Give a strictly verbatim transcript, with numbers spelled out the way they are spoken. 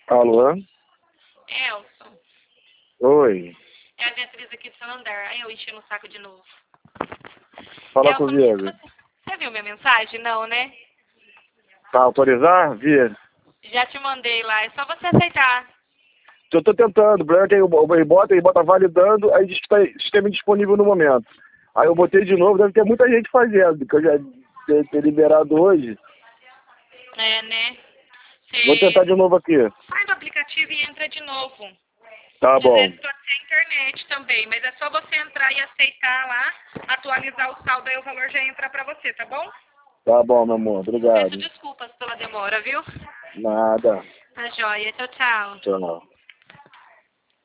Alô? Elson, Oi. é a Beatriz aqui de Santander. Aí eu enchi no saco de novo. Fala Elson, comigo. você, você viu minha mensagem? Não, né? Tá autorizar? Via. Já te mandei lá, é só você aceitar. Eu tô tentando, o problema é que ele bota, ele bota validando, aí diz que tá sistema indisponível no momento. Aí eu botei de novo, deve ter muita gente fazendo, que eu já devo ter liberado hoje. É, né? Vou tentar Você de novo aqui. sai do aplicativo e entra de novo. Tá Às bom. vezes pode ser internet também, mas é só você entrar e aceitar lá, atualizar o saldo, aí o valor já entra pra você, tá bom? Tá bom, meu amor. Peço Obrigado. desculpas pela demora, viu? Nada. Tá joia. Tchau, tchau. Tchau.